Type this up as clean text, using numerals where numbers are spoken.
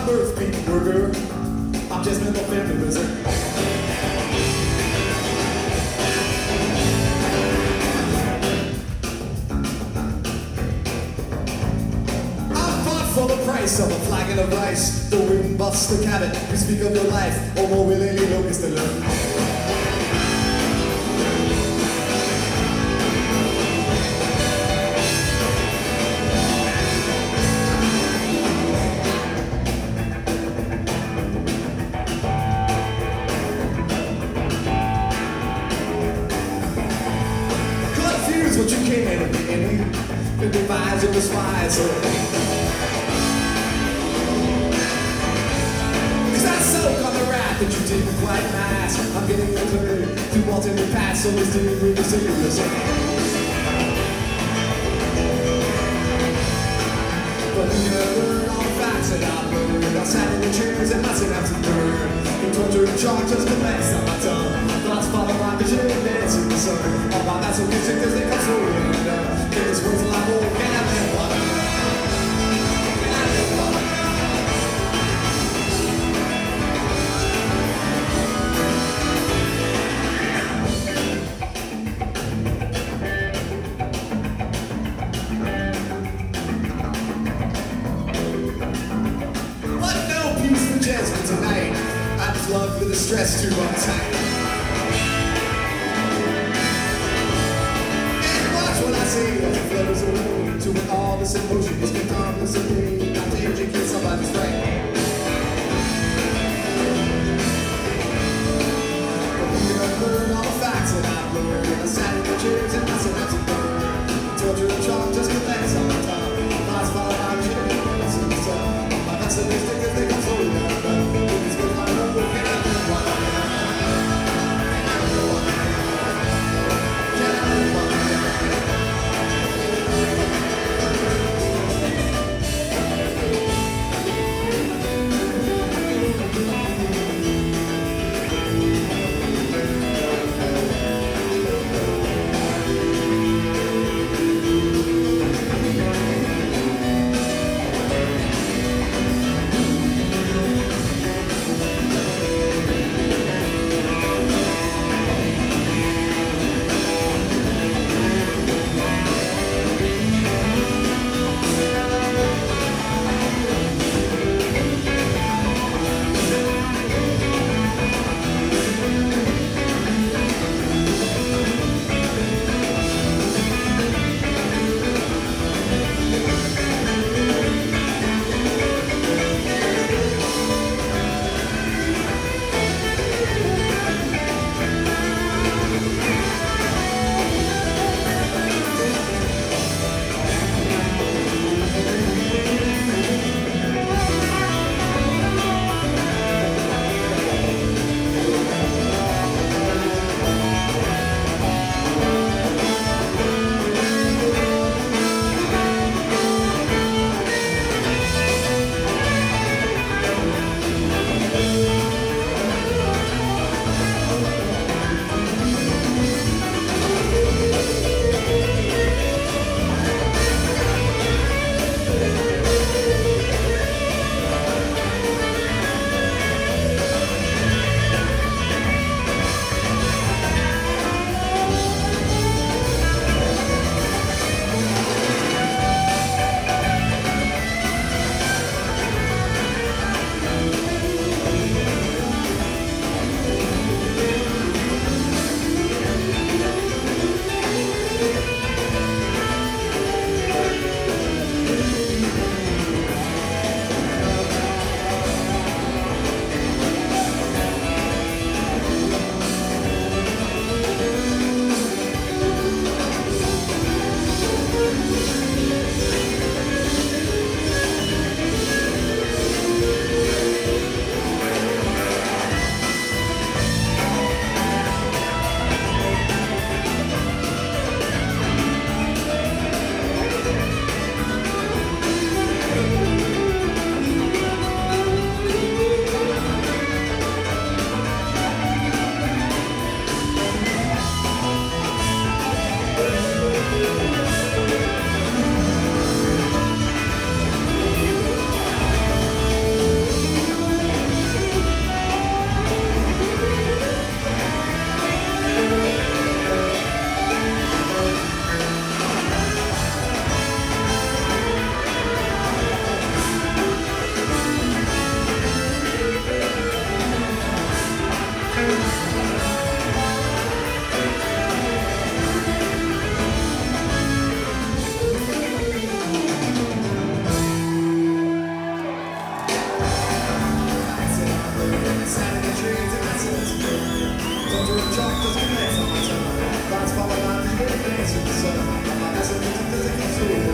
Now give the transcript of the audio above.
birth beat worker. I'm just mental feminism. I fought for the price of a flagon of rice. The wind busts the cabin. You speak of your life, or more willingly locust to learn. What you came in and devise and despise. Cause I soak on the rap that you didn't quite mask. I'm getting the clue to alternate paths, so it's doing really serious. But you learn all the facts that I've learned. I sat in the chairs and I said I'm to learn. The torture and charge just commenced on my tongue. Thoughts follow my vision and dance in the sun. All my that's okay, cause they come slowly and in this world's a lot more. Can I live one? Can I live one? What no peace for Jasmine tonight. I'm plugged with the stress too uptight. What I say as it flows away to all this emotion is harmless and pain. Not to educate somebody's right. But we have learned all the facts that I've learned. I sat in the chairs and I said that's a burn. Torture and chalk just commence on the top. Thoughts follow my chairs in the sun. My pessimistic as they come slowly down. It's good my love, can I live one? Can I live one? Can I live one? truck just connects on my tongue. That's followed by the dance in the sun. My message is a physical tool.